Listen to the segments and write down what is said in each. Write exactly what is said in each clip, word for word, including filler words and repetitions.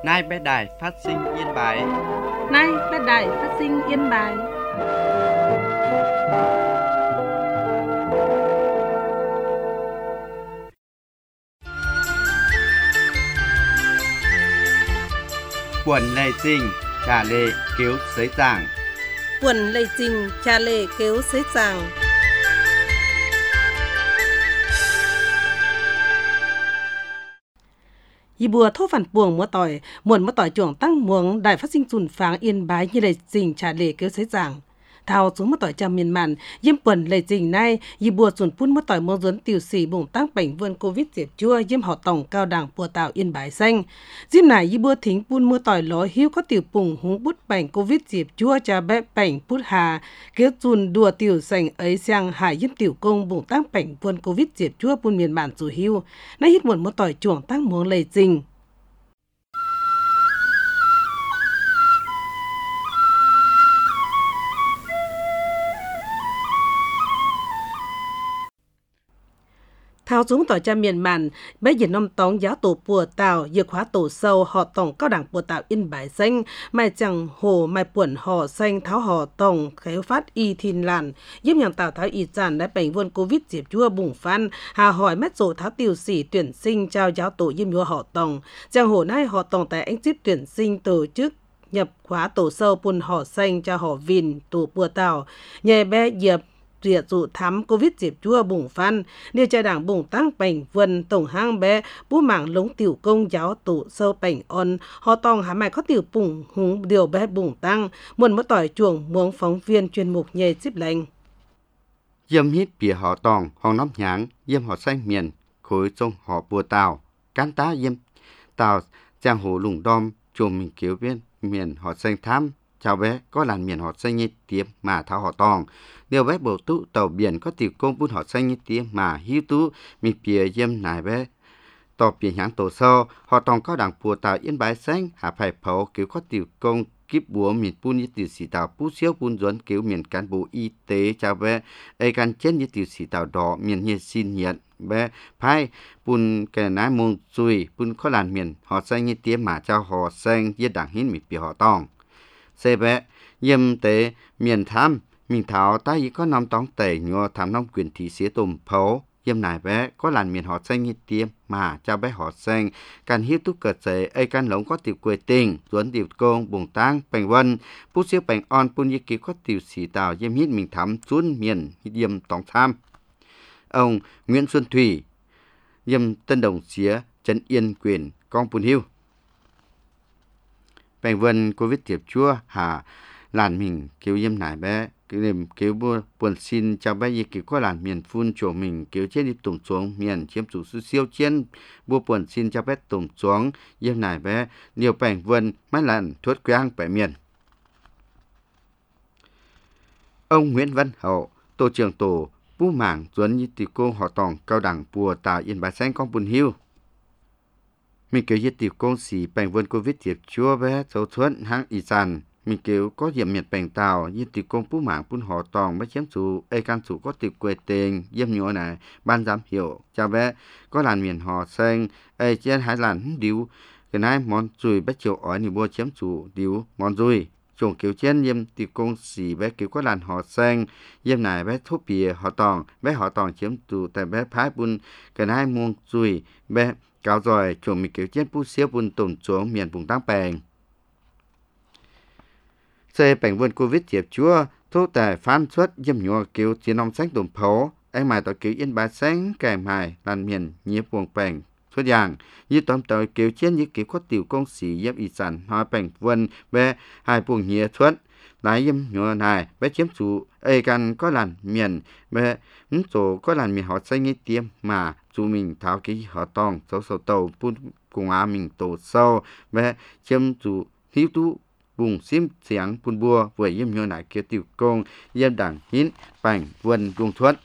Nay bé đài phát sinh Yên Bái. Nay bé đài phát sinh Yên Bái. Quần lệ trình, trà lệ cứu sới giảng. Quần lệ trình, trà lệ cứu sới giảng. Yi bùa thô phản buồng mua tỏi, muộn mua tỏi chuồng tăng muống đại phát sinh dùn pháng Yên Bái như lệ trình trà lệ cứu sới giảng. Thao xuống mua tỏi chăm miền màn, yếm quần lệ trình nay, yi bùa dùn phun mua tỏi mua duấn tiểu sĩ bùng tăng bệnh vươn Covid diệp chua yếm họ tổng cao đẳng bùa tạo Yên Bái xanh. Diêm này yi bùa thính phun mua tỏi ló hiu có tiểu bùng húng bút bệnh Covid diệp chua cha bé bệnh bút hà, kéo dùn đùa tiểu sành ấy sang hải yếm tiểu công bùng tăng bệnh vươn Covid diệp chua bùn miền màn dù hiu, nay hít muộn mua tỏi chuồng tăng muống lệ trình. Thao xuống tỏi cha miền màn, bé dịch nông tống giáo tổ bùa tàu, dược hóa tổ sâu, họ tổng cao đẳng bùa tàu Yên Bái xanh, mai chẳng hồ mai buồn họ xanh tháo họ tổng, khéo phát y thìn làn, giúp nhàng tàu tháo y giản đã bệnh vươn Covid diệp chua bùng phan, hà hỏi mét rổ tháo tiểu sĩ tuyển sinh trao giáo tổ yếm nhua họ tổng, chẳng hồ nay họ tổng tại anh tiếp tuyển sinh tổ chức nhập khóa tổ sâu bùn họ xanh cho họ vìn tổ bùa tàu, nhờ bé dịp diệt dụ thám Covid diệp chua bùng phan, điều tra đảng bùng tăng bệnh vườn tổng hang bé, bố mạng lống tiểu công giáo tổ sâu bệnh ôn, họ tòng hả mày có tiểu bùng húng điều bé bùng tăng, muôn mất tỏi chuồng muống phóng viên chuyên mục nhề xíp lệnh. Dâm hít bìa họ tòng, hòng nóng nháng, dâm họ xanh miền, khối trong họ bùa tàu, cán tá dâm, tàu, giang hồ lùng đom, chùm mình kiểu viên, miền họ xanh thám, chào bé, có làn miền họ xanh như tiệm mà tháo họ tòng. Điều bé bổ tụ tàu biển có tiểu công bún họ xanh như tiệm mà hiếu tú, mình bìa dâm nài bé. Tàu biển hãng tổ sâu, họ tòng có đảng bùa tàu Yên Bái xanh, hạ phải phẫu kiểu có tiểu công kíp búa miền bún như tiểu sĩ tàu bú xíu bún duẩn kiểu miền cán bộ y tế chào bé. Ê can chết như tiểu sĩ tàu đỏ miền nhiệt xin nhận bé. Phai bún kẻ nái môn dùi bún có làn miền họ xanh như tiệm mà chào họ xanh với đảng hiến mình bìa họ tòng. Xe bé, dâm tế miền tham, mình thảo ta ý có năm tóng tẩy nhua thảm nông quyền thị xế tùm phấu. Dâm này bé có làn miền họ xanh như tiêm mà cho bé họ xanh. Càng hiếp túc cờ chế ây can lống có tiểu quê tình, duẩn tiểu công, bùng tăng, bành vân. Bút siêu bành on bún như ký có tiểu sĩ tàu dâm hít mình thắm xuống miền dâm tóng tham. Ông Nguyễn Xuân Thủy, dâm Tân Đồng Xía, Trấn Yên Quyền, con bún hiu. Bành vân Covid diệp chua hà làn mình kiểu dâm nải bé cái niềm kiểu bua buồn xin chào bé gì kiểu có làn miền phun chỗ mình kiểu chết đi tùng xuống miền chiếm chủ sư siêu chiến bua buồn xin chào bé tùng xuống dâm nải bé nhiều bành vân mấy lần thuốc quang bẻ miền. Ông Nguyễn Văn Hậu, tổ trưởng tổ bú mảng duẩn như tỷ cô họ tòng cao đẳng bùa tàu Yên Bái xanh con bùn hiu. Mình kêu yết tiểu công sĩ bành vân Covid diệp chua bé sâu thuận hãng y sản. Mình kêu có diệm miệt bành tàu yết tiểu công bú mạng bún họ tòng bé chém chủ ê can chủ có tiểu quê tình dâm nhua này ban giám hiệu chào bé có làn miền họ xanh ê trên hai làn điếu cái này món dùi bé chiều ói ni bua chém chủ điếu món dùi chồng kiểu trên yếm tiểu công sĩ bé kiểu có làn họ xanh yếm này bé thốt bìa họ tòng bé họ tòng chém chủ tại bé phái bún cái này muông dùi bé cáo rồi chuồng mình kiểu chết bút xíu bún tổn xuống miền vùng tăng bèng. Xe bèng vươn Covid diệp chua, thuốc tài phán xuất dâm nhua kiểu chiến nông sách tổn phấu, anh mài tỏi kiểu Yên Bái xanh kèm mài làn miền nhiếp vùng bèng. Xuất dạng, như tóm tỏi kiểu chết như kiểu có tiểu công sĩ dâm y sản hóa bèng vươn bé hai vùng nhiệt xuất. Lái dâm nhua này bé chiếm chủ ê can có làn miền bé ứng tổ có làn miền họ xanh như tiêm mà dù mình tháo cái họ tòng sâu sâu tàu bún cùng á mình tổ sâu bé chiếm chủ hiếu tú vùng xím xiang bún bùa vừa yếm nhua này kia tiểu công yếm đảng hiến bành vân trung thuận.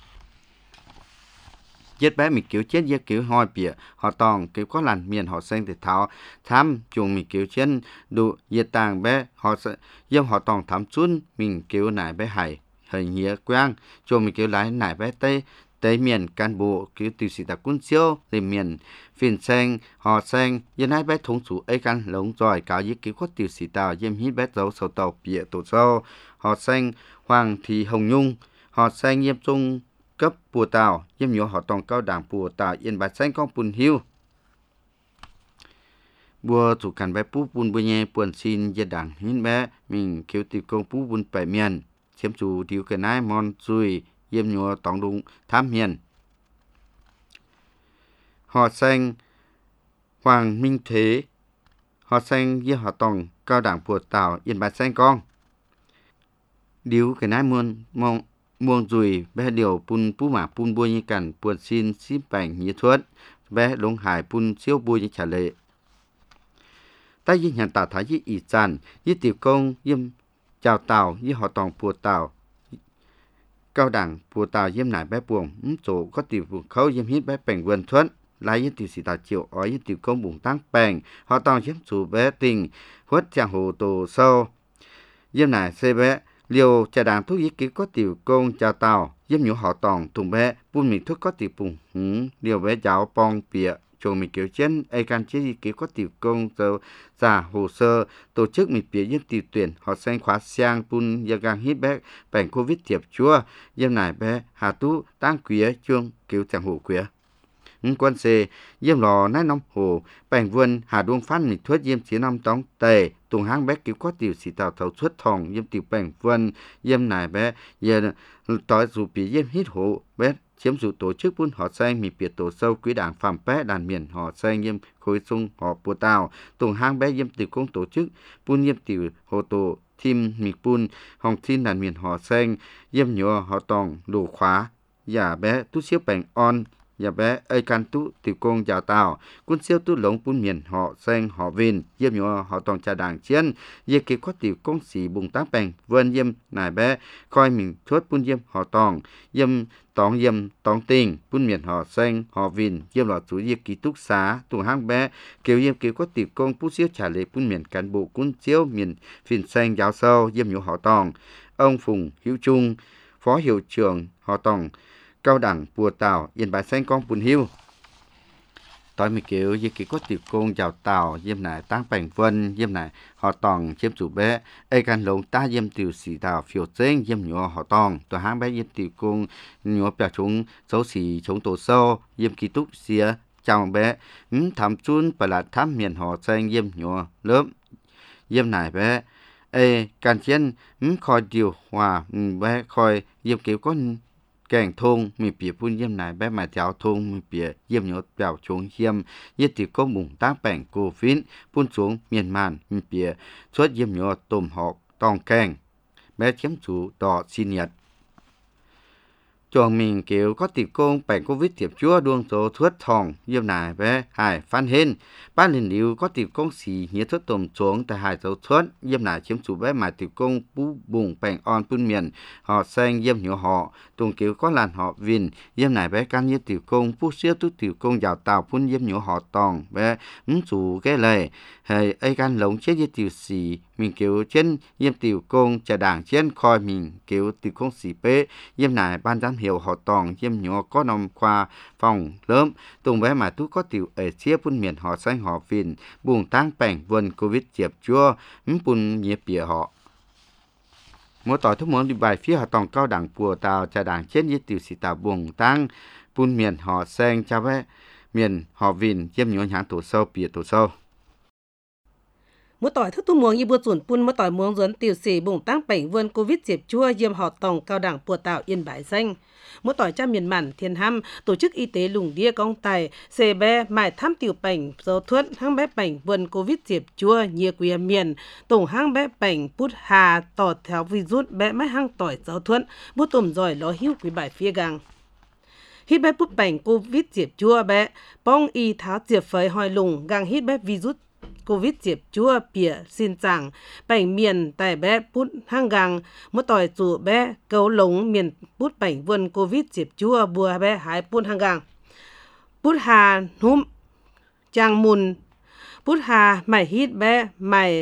Chết bé mình kiểu chết với kiểu hoi bịa họ tòng kiểu có làn miền họ xanh thì tháo thám chuồng mình kiểu trên đủ diệt tàng bé họ sẽ dâm họ tòng thám xuống mình kiểu này bé hải hơi nhía quang chuồng mình kiểu lái này bé tây tới miền cán bộ cứu tiêu sĩ ta quân siêu tới miền phiền xanh họ xanh dân hai bé thống chủ ấy căn lống giỏi cáo ý cứu quát tiêu sĩ ta yếm hít bé dấu sầu tàu bịa tổ sâu họ xanh Hoàng Thị Hồng Nhung họ xanh yếm trung cấp bùa tàu yếm nhỏ họ tòng cao đảng bùa tàu yên bài xanh con bùn hiu bùa chủ cản bé bú bùn bùa nhẹ bùn xin dân đảng hít bé mình cứu tiêu công bú bùn bảy miền chiếm chủ điều cái nai mòn chui yếm nhỏ tòng đúng tham hiền họ xanh Hoàng Minh Thế họ xanh với họ tòng cao đảng bùa tàu yên bài xanh con điếu cái nai muôn mong muôn rùi bé điều pun pú mã pun bùa như cằn buồn xin xíp bảnh như thuất bé lông hải pun siêu bùa như trả lệ ta với nhà tả thái với ý tràn với tiểu công yếm chào tàu với họ tòng bùa tàu cao đảng bùa tàu yếm nải bé buồng chỗ có tiểu buồng khâu yếm hít bé bảnh vườn thuất lại với tiểu sĩ tàu triệu ở với tiểu công bùng tăng bảnh họ tòng chiếm chủ bé tình huất chàng hồ tổ sâu yếm nải xê bé liều trà đảng thuốc ý kiến có tiểu công chào tàu yếm nhũ họ tòng thùng bé buôn mình thuốc có tiểu bùng hứng liều bé giáo bong bịa chồng mình kiểu trên ai can chế ý kiến có tiểu công giờ giả hồ sơ tổ chức mình bịa yếm tiểu tuyển họ xanh khóa sang buôn gia gang hít bé bệnh covid tiệp chua yếm nải bé hà tú tăng quía chuông kiểu chẳng hồ quía quân xe yếm lò nái nông hồ bèn vườn hà đuông phát mình thuết yếm chỉ năm tống tề tùng hang bé cứu có tiểu sĩ tàu thầu xuất thòng yếm tiểu bèn vườn yếm nải bé giờ tối dù bị yếm hít hồ bé chiếm dù tổ chức buôn họ xanh mình biệt tổ sâu quý đảng phạm bé đàn miền họ xanh yếm khối sung họ bùa tàu tùng hang bé yếm tiểu công tổ chức buôn yếm tiểu hồ tổ thêm mình buôn hòng thiên đàn miền họ xanh yếm nhỏ họ tòng đủ khóa giả bé tu siêu bèn on nhà bé ơi can tú tiểu công chào tàu quân siêu tú lống bún miền họ xanh họ vin yếm nhỏ họ tòng trà đảng chiến yê kí có tiểu công sĩ bùng tác bèn vươn yếm nài bé coi mình thuất bún yếm họ tòng yếm tòng yếm tòng tình bún miền họ xanh họ vin yếm lọ chú yê kí túc xá tùng hang bé kêu yếm kí có tiểu công bún siêu trả lệ bún miền cán bộ quân siêu miền phiền xanh giáo sâu yếm nhỏ họ tòng ông Phùng Hữu Trung phó hiệu trưởng họ tòng cao đẳng bùa tàu yên bài xanh con bùn hiu tối mình kêu như kỳ có tiểu công chào tàu yếm này tăng bảnh vân yếm này họ tòng chiếm chủ bé ai can lồng ta yếm tiểu sĩ tàu phiêu trên yếm nhỏ họ tòng tổ hang bé yếm tiểu công nhỏ bèo chúng dấu sĩ chống tổ sâu yếm kỳ túc xía chào bé ừm thảm chun bà là thảm miền họ xanh yếm nhỏ lớp yếm này bé ai can chiến ừm khoi điều hòa bé khoi yếm kiểu con kèng thôn mi bìa phun yếm này bé mà giáo thôn mi bìa yếm nhớ bèo xuống yếm yết tiểu có bùng tác bèn cô phín phun xuống miền màn mi bìa suốt yếm nhớ tôm họ tòng kèng bé chiếm chủ đỏ xin nhật chồng mình kiểu có tiểu công bèn covid tiệp chúa đuông số thuất thòng yếm này bé hải phan hên ban liền liu có tiểu công xì nhớ thuất tôm xuống tại hải dấu thuất yếm này chiếm chủ bé mà tiểu công bú bùng bèn on phun miền họ xanh yếm nhớ họ tùng kiểu có làn họ vin yếm này bé can như tiểu công bú siêu tu tiểu công giàu tàu phun yếm nhớ họ tòng bé ứng chủ cái lời hay ai can lồng chết như tiểu xì mình kiểu trên yếm tiểu công trà đảng trên coi mình kiểu tiểu công xì bé yếm này ban giám hiệu họ tòng yếm nhớ có nằm qua phòng lớn tùng bé mà tú có tiểu ở chia phun miền họ xanh họ vin buông tăng bèn vườn covid chiệp chua ứng phun nhẹ bìa họ mỗi tỏi thuốc muốn đi bài phía họ tòng cao đẳng bùa tàu trà đảng chết như tiểu sĩ tàu buông tăng phun miền họ xanh cho bé miền họ vin yếm nhớ nhãn tổ sâu bìa tổ sâu mỗi tỏi thức tu muông như bùa chuẩn pun mỗi tỏi muông dẫn tiểu sĩ bùng tăng bảnh vươn covid diệp chua yếm họ tòng cao đẳng bùa tạo yên bãi xanh mỗi tỏi cha miền mạn thiên ham tổ chức y tế lùng đĩa công tài xê bé mải thăm tiểu bảnh dấu thuất hang bé bảnh vươn covid diệp chua nhia quia miền tổng hang bé bảnh bút hà tỏ theo virus bé máy hang tỏi dấu thuất bút tùm giỏi lo hiu quý bài phía gang hít bé bút bảnh covid diệp chua bé bong y tháo diệp phơi hoi lùng gang hít bé virus covid diệp chua bìa xin chẳng bảnh miền tại bé bút hang gang mỗi tỏi chủ bé cấu lống miền bút bảnh vườn covid diệp chua bùa bé hái bút hang gang bút hà núm trang mùn bút hà mày hít bé mày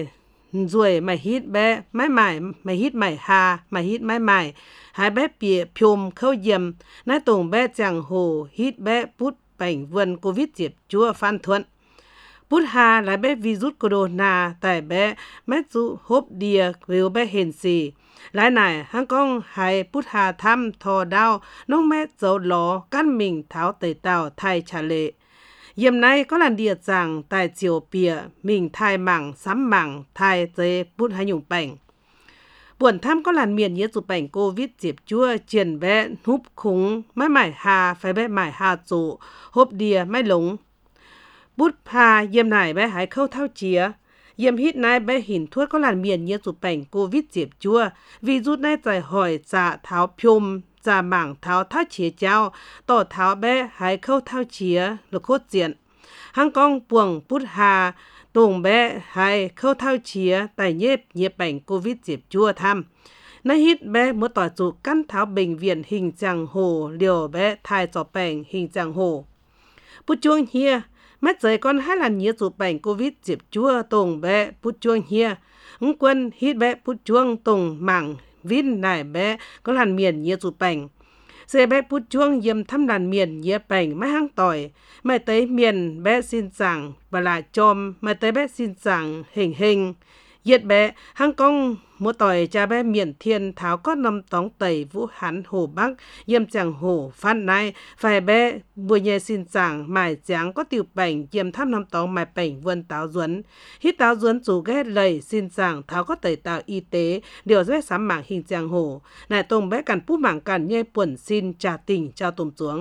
rồi mày hít bé mái mải mày hít mày hà mày hít mái mải hai bé bịa phùm khâu dầm nái tùng bé chẳng hồ hít bé bút bảnh vườn covid diệp chúa phan thuận bút hà lại bé virus corona tại bé mét dụ hốp đìa với bé hền xì lại này hang công hay bút hà thăm thò đau nông mét dấu ló căn mình tháo tẩy tàu thay trả lệ Dìm này có làn địa rằng tại chiều bìa mình thai mảng sắm mảng thai dê bút hai nhung bảnh. Buồn thăm có làn miền nhớ dù bảnh Covid dịp chua triển bé húp khúng mái mải hà phải bé mải hà chủ hộp đìa mái lúng. Bút hà dìm này bé hãy khâu thao chía. Dìm hít này bé hình thuốc có làn miền nhớ dù bảnh Covid dịp chua vì rút này giải hỏi dạ tháo phiôm ra mảng tháo tháo chía cháu, tổ tháo bé hãy khâu tháo chía lực khốt diện. Hang công buồng bút hà, tùng bé hãy khâu tháo chía tại nhếp nhếp bệnh Covid dịp chua thăm. Nói hít bé mới tỏ chủ căn tháo bệnh viện hình chẳng hồ liều bé thai cho bệnh hình chẳng hồ. Bút chuông hia, mắt giấy con hai lần nhớ chủ bệnh Covid dịp chua tùng bé bút chuông hia. Ứng quân hít bé bút chuông tùng mảng vin này bé có làn miền nhớ chủ bệnh. Xe bé bút chuông dìm thăm làn miền nhớ bệnh mấy hang tỏi. Mai tới miền bé xin rằng và lại chôm mai tới bé xin rằng hình hình. Giết bé hang công mua tỏi cha bé miền thiên tháo có năm tóng tẩy Vũ Hán Hồ Bắc dìm chẳng hồ phan này phải bé bùi nhẹ xin rằng mải chẳng có tiểu bệnh dìm thăm năm tóng mải bệnh vươn táo duấn. Hít táo duấn chủ ghét lầy xin rằng tháo có tẩy tạo y tế điều dễ sám mảng hình chẳng hồ. Này tông bé cằn pú mảng cằn nhê buồn xin trả tình trao tùm xuống.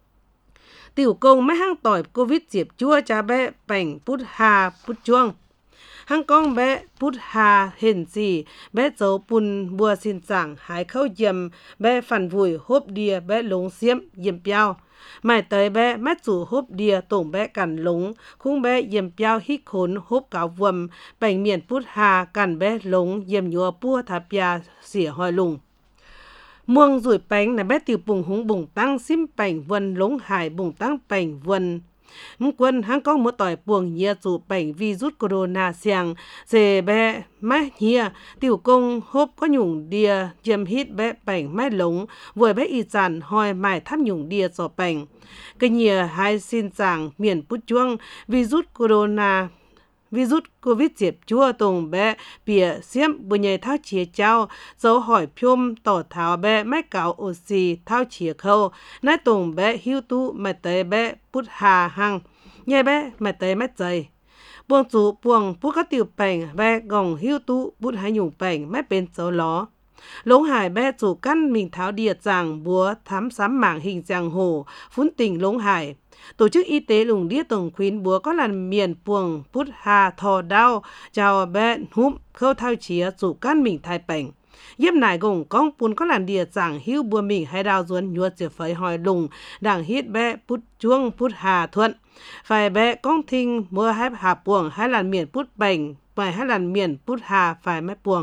Tiểu công mấy hang tỏi Covid dịp chua cha bé bệnh bút hà bút chuông. Hang công bé bút hà hình gì bé dấu bùn bùa xin rằng hãy khâu dìm bé phản vùi hốp đìa bé lúng xiêm dìm piao. Mãi tới bé mát rủ hốp đìa tổng bé cằn lúng khung bé dìm piao hít khốn hốp cáo vùm bảnh miền bút hà cằn bé lúng dìm nhua bua thả pia xỉa hoi lùng. Muông rủi bánh là bé tiểu bùng húng bùng tăng xím bảnh vân lúng hải bùng tăng bảnh vân. Mông quân hang công một tỏi buồng nhia dù bệnh virus corona xiang dề bé mái nhia tiểu công hốp có nhung đìa dìm hít bé bệnh mái lống vừa bé y giản hoi mải thăm nhung đìa cho bệnh. Cái nhia hai xin rằng miền bút chuông virus corona virus Covid dịp chua tùng bé bìa xiêm bùi nhảy tháo chìa cháu dấu hỏi phiôm tỏ tháo bé mách cáo oxy tháo chìa khâu nái tùng bé hiu tu mà tới bé bút hà hăng nhảy bé mà tới mách dày buông chủ buông bút các tiểu bệnh bé gồng hiu tu bút hai nhung bệnh mách bên dấu ló. Lống hải bé chủ căn mình tháo đìa rằng búa thám sám mảng hình giang hồ phún tình lống hải. Tổ chức y tế lùng đĩa tổng khuyến búa có làn miền buồng bút hà thò đau chào bé húm khâu thao chía chủ căn mình thai bệnh. Dếp nải gồng công bún có làn đìa rằng hưu bùa mình hay đào duấn nhuột chìa phấy hỏi lùng đảng hít bé bút chuông bút hà thuận. Phải bé công thinh mua hai hà buồng hai làn miền bút bệnh phải hai làn miền bút hà phải mép buồng.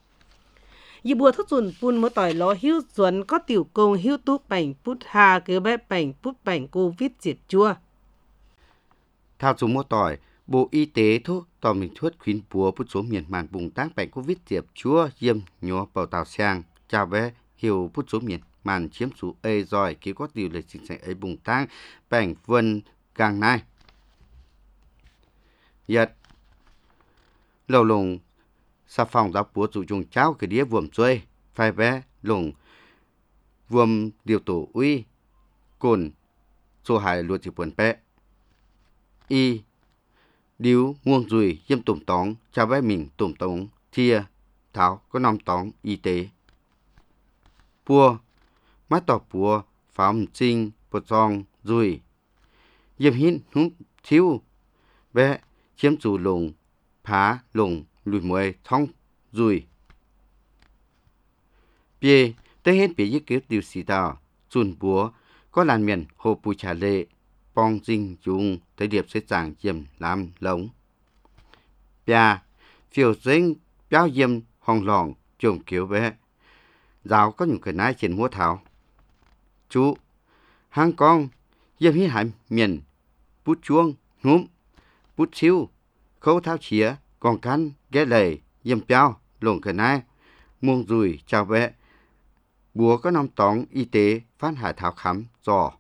Dì bùa thất dùn bùn mô tỏi ló hiu duẩn có tiểu công hiu tú bảnh bút hà cứ bé bảnh bút bảnh Covid dịp chua. Thao số mô tỏi, Bộ Y tế thuốc tỏ mình thuốc khuyến búa bút số miền màn bùng tác bệnh Covid dịp chua diêm nhó bầu tàu sang chào bé hiểu bút số miền màn chiếm số ê rồi kêu có điều lịch chính sách ấy bùng tác bệnh vân càng này. Nhật lâu lùng sa phòng giáo búa chủ dùng cháu cái đĩa vuông chơi phải bé lùng vuông điều tổ uy cồn số hải luật chỉ buồn bé y điếu nguồn rùi dâm tùm tóng cho bé mình tùm tóng thia tháo có năm tóng y tế bùa mắt tỏ bùa phòng trinh bột giòn rùi dâm hít hút thiếu bé chiếm chủ lùng phá lùng lùi mùi thông rùi bia tới hết bị giết kiếp điều xì tàu chùn búa có làn miền hồ bùi trà lệ bong dinh dùng tới điệp sẽ chẳng dìm làm lống bia phiêu dính béo dìm hong lòn trông kiểu bé giáo có những cái nái trên múa thảo chú hang con dìm hít hải miền bút chuông núm bút siêu khâu tháo chía còn cán ghé lầy yếm piao lồng cái nai muông rùi chào vẽ búa có năm tóng y tế phát hải thảo khám giò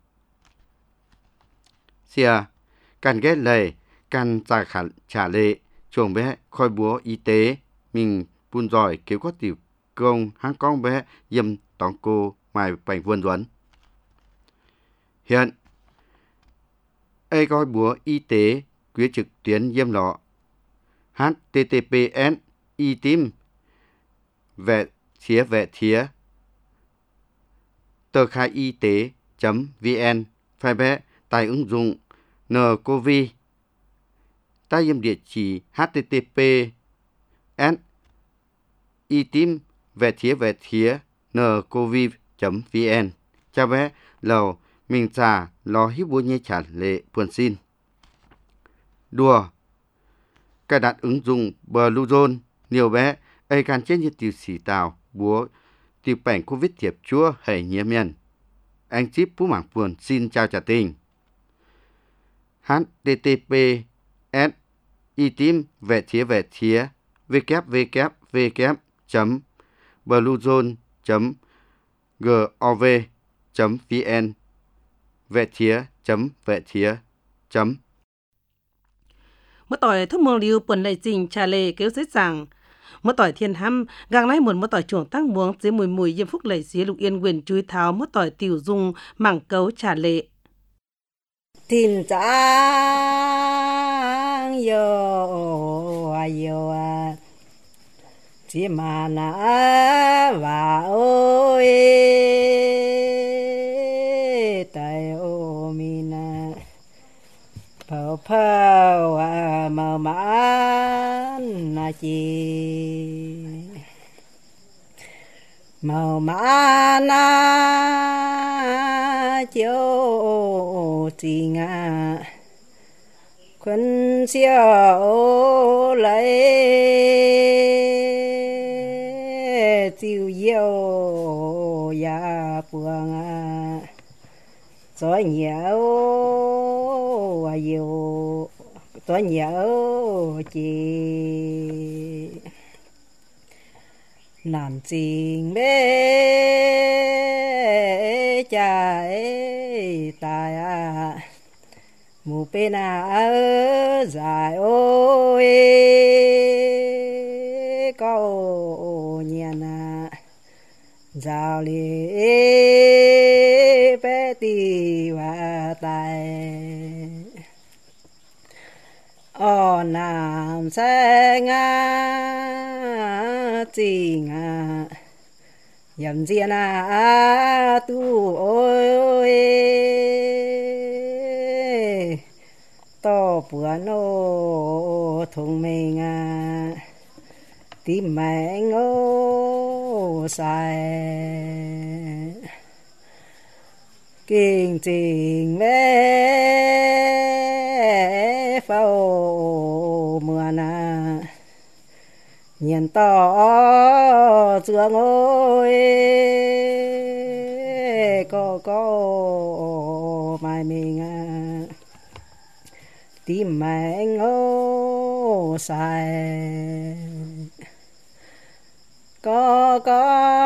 xìa cán ghé lầy cán trả khả trả lệ chuồng vẽ khoi búa y tế mình buôn giỏi kéo có tiểu công hang con vẽ yếm tóng cô mài bành vươn duẩn hiện ai coi búa y tế quý trực tuyến yếm lọ h t t p s y tim vẹt thía vẹt thía tờ khai y tế chấm vn phải bé tại ứng dụng ncovi tại yếm địa chỉ h t t p s y tim vẹt thía vẹt thía ncovi chấm vn cha bé lầu mình trả lo hiếp búa nhé trả lệ buồn xin đùa cài đặt ứng dụng Bluezone nhiều bé ai can chết như tiểu sĩ tàu búa tiểu cảnh covid thiệp chúa hay nhiễm miền anh chip phú mảng buồn xin chào trả tình h t t p s y tim vẹt thía vẹt thía www chấm bluezone chấm gov chấm vn vẹt thía chấm vẹt thía chấm มื่อต่อยทุ่มมองลิวปนในจริงชาเลเกียวเสียจังเมื่อต่อยเทียนห้ำกลางไล่หมุนเมื่อต่อยช่วงตั้งมวงเสียมุยมุยยิ้มฟุกไหลเสียลูกเอียนเวียนจุยเท้าเมื่อต่อยติวซุงหมั่งเกาชาเลทินจางโยอาโยจิมานาว่าโอยตายโอมีนาเผาเผาว่าเมามันนาจีเมามันนาเจียวจีงาคนเสียวไหลจิวเยี่ยวยาปวงาสอยเหนียวอายุสอยเหนียวจีนานจริงเบ้ใจตายหมู่เป็นอาใจโอ้ยก็เนียนาเจ้าลีเปตีว่าตายอ่อนน้ำแสงาจริงอ่ะยำเจียนาตู้โอ้ยต่อปวนโอทงเมงาติแมงโอใส่เก่งจริงแม่เฝ้าเมื่อนาเงียนต่อเจืองโอ้ยก็ก็ไม่มีงาติแมงโอใส่ก็ก็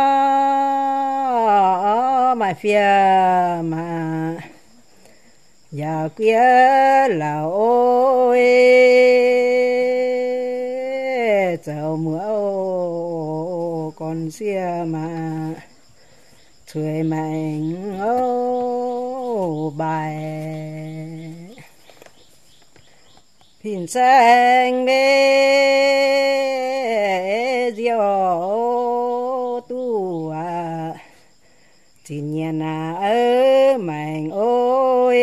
ไม่เฟียมาอย่าเกลียเหล่าโอ้ยเจ้าเมื่อโอ้ก่อนเสียมาช่วยแมงโอ้ใบพินแสงเบเดียวตัวจินยานาเออแมงโอ้ย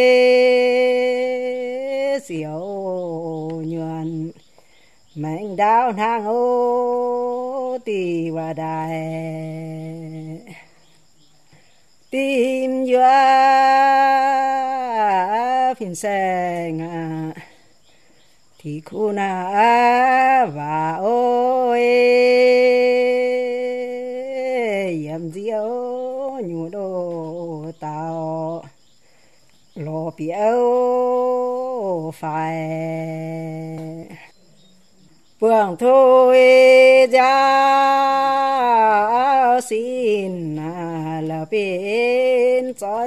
เสียวยวนแมงดาวนางโอ้ตีว่าได้ตีมยัวพินแสงที่คูนาว่าโอ้ยยำเจียวอยู่โดตาโลเปียวไฟ buông thôi ra xin là bên trái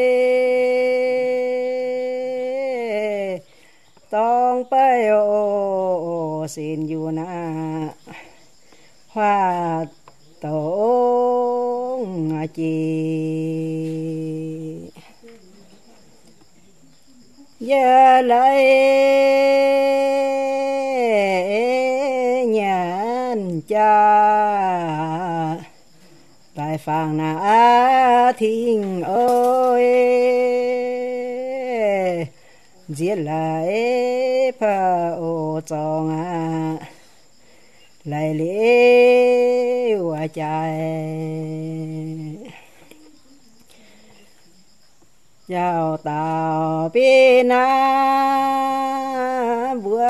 tông bay ô xin yu na hoa tông chi giờ lại nhàn cha tại phàng na thinh ơi giết lại phá ô chong à lại lễ hoa trái chào tàu bên na bữa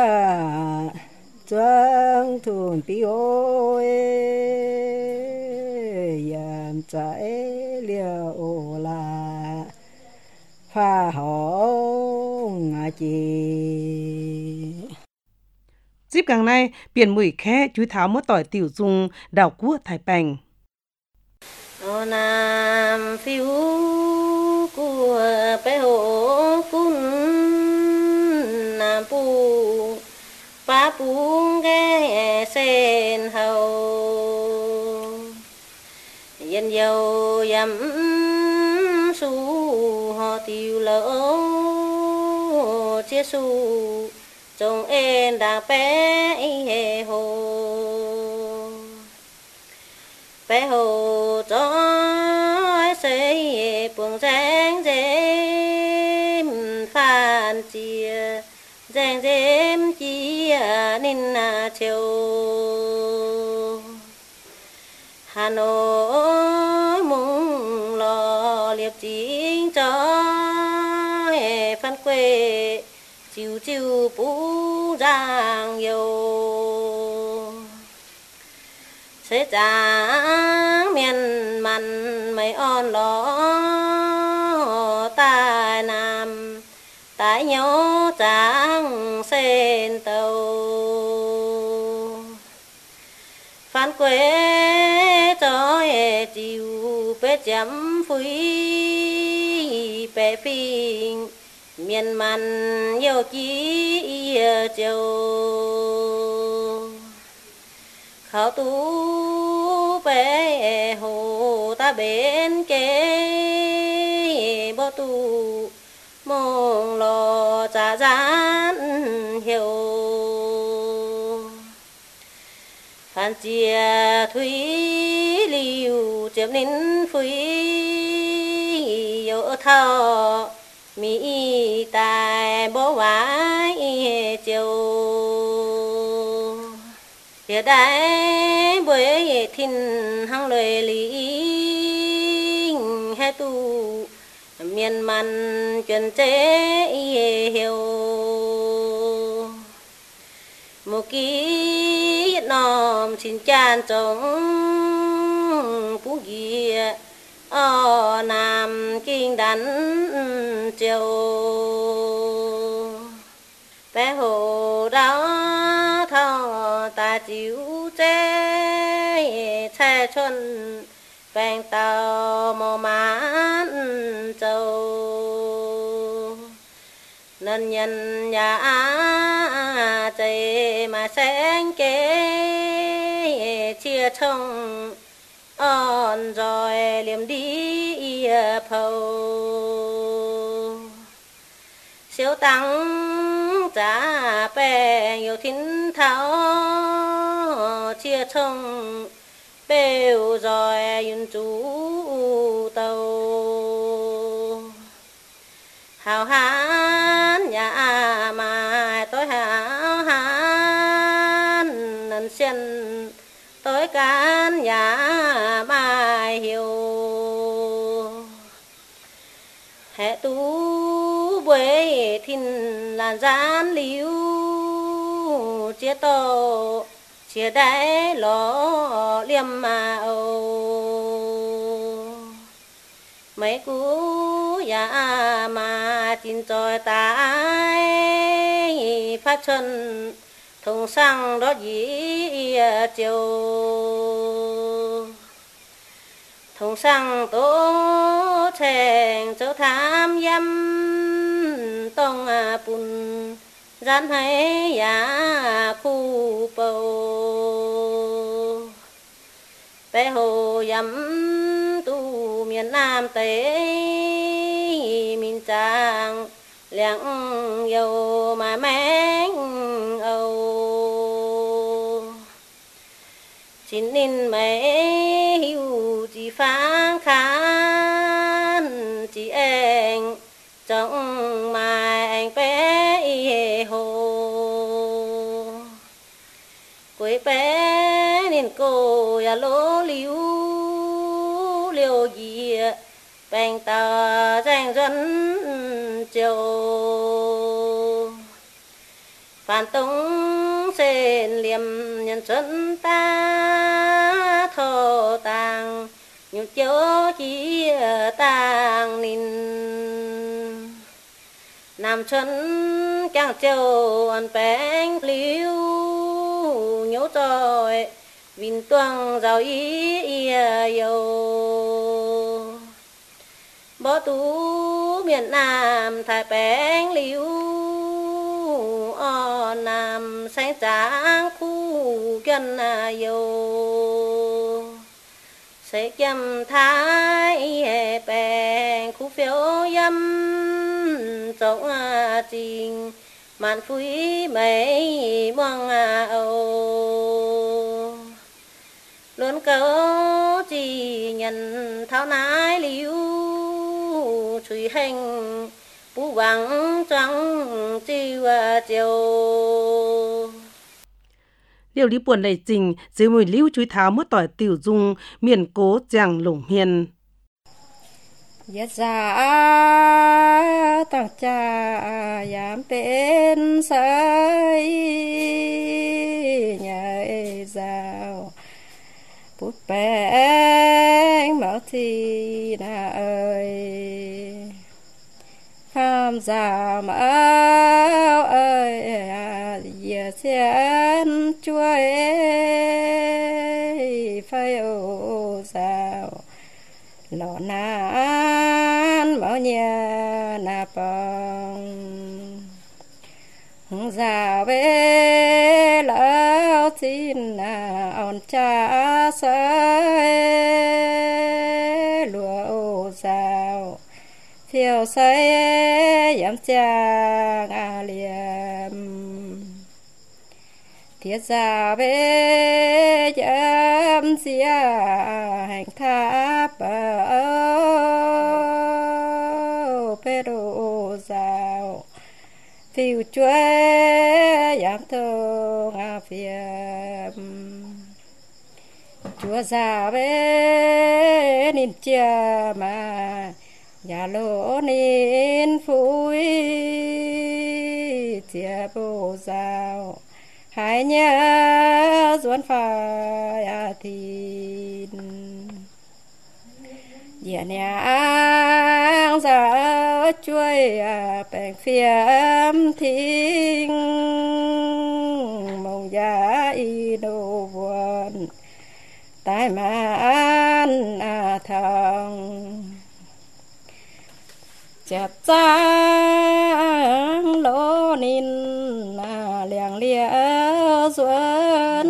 trăng thun pi ôi yam trái liêu ô la pha hồng chi dịp càng này biển mũi khé chú tháo mất tỏi tiểu dung đảo cua thái bành Ô nam phiêu của bé hồ cún nam pu pa pu nghe sen hầu dân dầu dầm su họ tiêu lỡ chia su trong em đã bé hồ bé hồ cho xây buồng giang dêm phan chia giang dêm chia nên là chiều Hà Nội mùng lò liệp chính cho phan quê chiều chiều bú giang yêu sẽ tráng miền mặn mấy on ló tai nam tại nhau tráng sen tàu phan quê cho chiều bé chấm phui bé phình miền mặn yêu chí chiều khảo tú bé hồ ta bên kế bó tu mong lo trả gián hiểu phan chia thủy liu chiếm nín phui yêu thọ mỹ tài bố vái chiều hiện đại với thiên hăng lời lý hay tu miền mặn chuẩn chế hiểu một ký nòm xin chan trong phú kia ở nam kinh đắn chiều bé hồ đó thọ ta chịu chế xe xuân vàng tàu màu mãn châu nên nhân nhà chạy mà sáng kế chia thông on rồi liềm đi phâu siêu tăng trả bè nhiều thính tháo chia thông bèo rồi yun chú tàu hào hán nhà mà tối hào hán nên xin tối can nhà mà hiểu hệ tú bế thìn là gian liu chia tổ chia đáy ló liêm mà âu mấy cú ya mà tin tròi tái phát chân thùng sang đó dĩ chiều thùng sang tố chèn chỗ tham dâm tông bùn gian hay ya khu bầu bé hồ dâm tu miền Nam Tây miền Tràng lẹng dầu mà mén âu chín ninh mấy hiu chỉ phán khán chỉ anh trong mà anh bé hồ quê bé nên cô ya lố liu liu gì bèn tờ danh dân chiều phản tống sen liềm nhân xuân ta thọ tàng nhục chiếu chỉ tàng nín nam xuân càng chiều ăn bánh liu nhớ rồi vinh tuang giàu ý yêu bó tú miền Nam thái bánh liu o Nam sáng tráng khu gần yêu sẽ chăm thái bèn khu phiếu dâm trong trình màn phui mấy mong âu luôn câu chỉ nhận tháo nái liu truy hành bú vắng trắng chiều chiều liều lý buồn đầy trình dưới mùi lưu chuối tháo mất tỏi tiểu dung miền cố chàng lủng hiền yết ra tặng cha yam bên sấy nhảy rào bút bén bảo thi na ơi tham gia áo ơi giờ sen chuối phơi ô rào lọ nan bảo nhà na bông già về lão tin na on cha say lúa ô rào phiêu say yếm cha ngà liềm thiết già về yếm xia hành tháp bao bê đồ rào phiêu chuối yếm thô ngà phiềm chúa già về nín chia mà nhà lỗ nín phúi chia bồ rào hai nhớ duốn phai à thìn nhà nhà ăn ra chuối à bèn phiếm thinh mong giá y đồ buồn tai mà ăn à thằng chặt trắng lỗ nín à liang lia duốn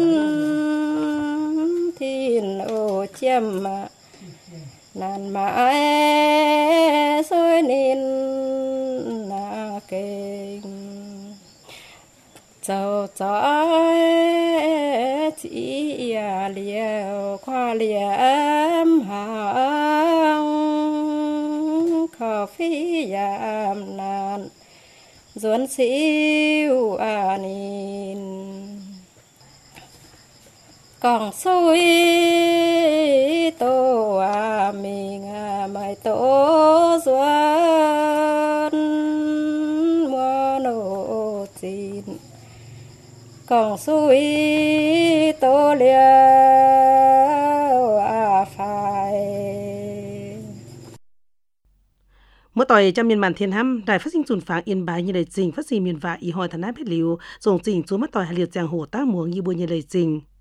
thìn ô chiêm mà nàn mãi xôi nín na kinh châu chói chỉ à liều khoa liêm hàng khờ phi yam nan duốn siêu à nín còn xôi tô à mình à mày tô duốn mua nô chín còn xôi tô liêu à phải Mỗi tỏi trong miền bản thiên hăm, đài phát sinh chuẩn phán yên bài như lời trình phát sinh miền vạ ý hỏi thần áp hết liu, dùng trình chú mất tỏi hà liệt giang hồ tác muống như bùa như lời trình.